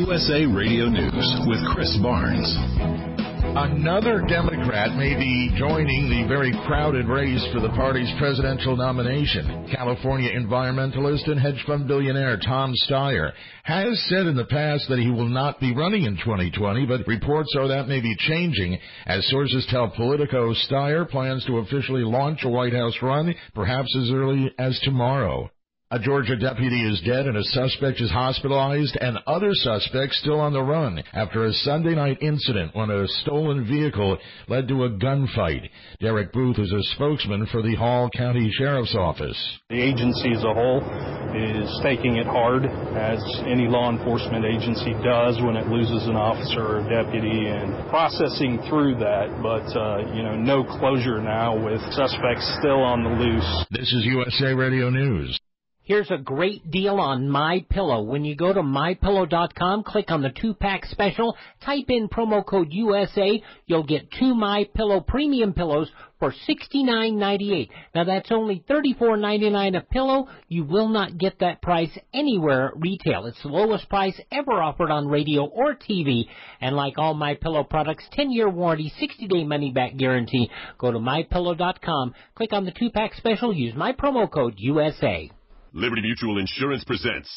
USA Radio News with Chris Barnes. Another Democrat may be joining the very crowded race for the party's presidential nomination. California environmentalist and hedge fund billionaire Tom Steyer has said in the past that he will not be running in 2020, but reports are that may be changing. As sources tell Politico, Steyer plans to officially launch a White House run perhaps as early as tomorrow. A Georgia deputy is dead and a suspect is hospitalized, and other suspects still on the run after a Sunday night incident when a stolen vehicle led to a gunfight. Derek Booth is a spokesman for the Hall County Sheriff's Office. The agency as a whole is taking it hard, as any law enforcement agency does when it loses an officer or deputy, and processing through that, but no closure now with suspects still on the loose. This is USA Radio News. Here's a great deal on MyPillow. When you go to MyPillow.com, click on the 2-pack special, type in promo code USA, you'll get 2 MyPillow premium pillows for $69.98. Now that's only $34.99 a pillow. You will not get that price anywhere at retail. It's the lowest price ever offered on radio or TV. And like all MyPillow products, 10-year warranty, 60-day money-back guarantee. Go to MyPillow.com, click on the 2-pack special, use my promo code USA. Liberty Mutual Insurance presents.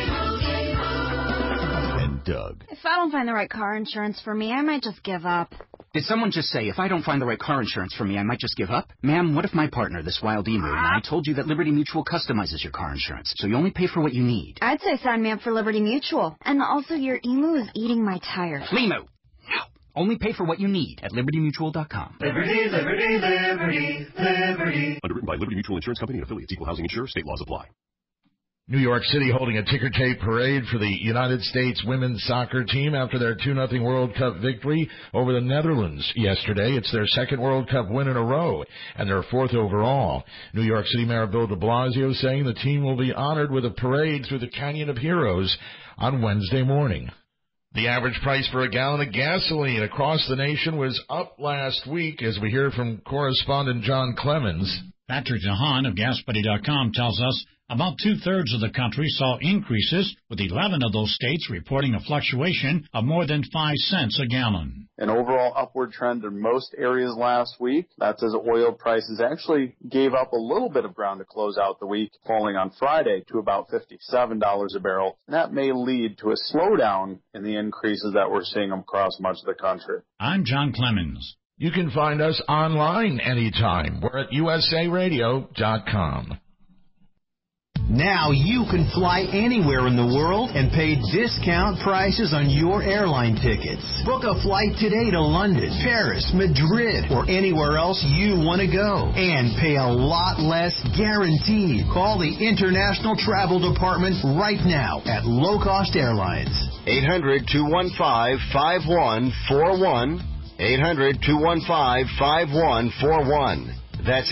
And Doug. If I don't find the right car insurance for me, I might just give up. Did someone just say, if I don't find the right car insurance for me, I might just give up? Ma'am, what if my partner, this wild emu, and I told you that Liberty Mutual customizes your car insurance, so you only pay for what you need? I'd say sign me up for Liberty Mutual. And also, your emu is eating my tires. Lemu! No. Only pay for what you need at LibertyMutual.com. Liberty, liberty, liberty, liberty. Underwritten by Liberty Mutual Insurance Company and affiliates. Equal housing insurer. State laws apply. New York City holding a ticker tape parade for the United States women's soccer team after their 2-0 World Cup victory over the Netherlands yesterday. It's their second World Cup win in a row and their 4th overall. New York City Mayor Bill de Blasio saying the team will be honored with a parade through the Canyon of Heroes on Wednesday morning. The average price for a gallon of gasoline across the nation was up last week, as we hear from correspondent John Clemens. Patrick Jahan of GasBuddy.com tells us about 2/3 of the country saw increases, with 11 of those states reporting a fluctuation of more than 5 cents a gallon. An overall upward trend in most areas last week. That's as oil prices actually gave up a little bit of ground to close out the week, falling on Friday to about $57 a barrel. And that may lead to a slowdown in the increases that we're seeing across much of the country. I'm John Clemens. You can find us online anytime. We're at usaradio.com. Now you can fly anywhere in the world and pay discount prices on your airline tickets. Book a flight today to London, Paris, Madrid, or anywhere else you want to go. And pay a lot less guaranteed. Call the International Travel Department right now at Low Cost Airlines. 800-215-5141. 800-215-5141. That's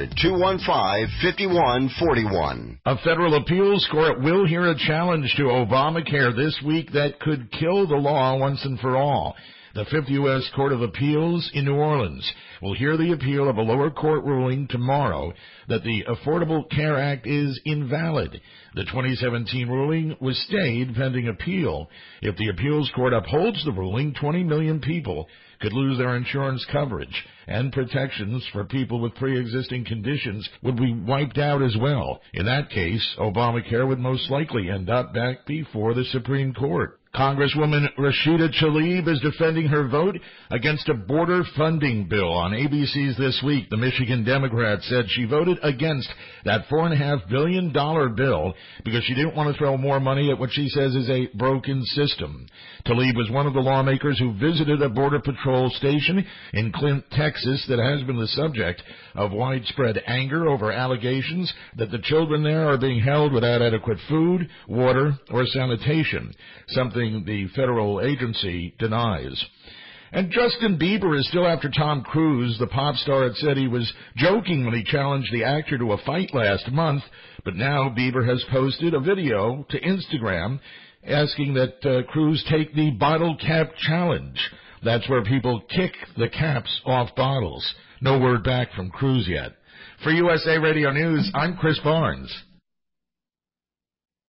800-215-5141. A federal appeals court will hear a challenge to Obamacare this week that could kill the law once and for all. The Fifth U.S. Court of Appeals in New Orleans will hear the appeal of a lower court ruling tomorrow that the Affordable Care Act is invalid. The 2017 ruling was stayed pending appeal. If the appeals court upholds the ruling, 20 million people could lose their insurance coverage, and protections for people with pre-existing conditions would be wiped out as well. In that case, Obamacare would most likely end up back before the Supreme Court. Congresswoman Rashida Tlaib is defending her vote against a border funding bill. On ABC's This Week, the Michigan Democrat said she voted against that $4.5 billion bill because she didn't want to throw more money at what she says is a broken system. Tlaib was one of the lawmakers who visited a Border Patrol station in Clint, Texas, that has been the subject of widespread anger over allegations that the children there are being held without adequate food, water, or sanitation, something the federal agency denies. And Justin Bieber is still after Tom Cruise. The pop star had said he was joking when he challenged the actor to a fight last month, but now Bieber has posted a video to Instagram asking that Cruise take the bottle cap challenge. That's where people kick the caps off bottles. No word back from Cruise yet. For USA Radio News, I'm Chris Barnes.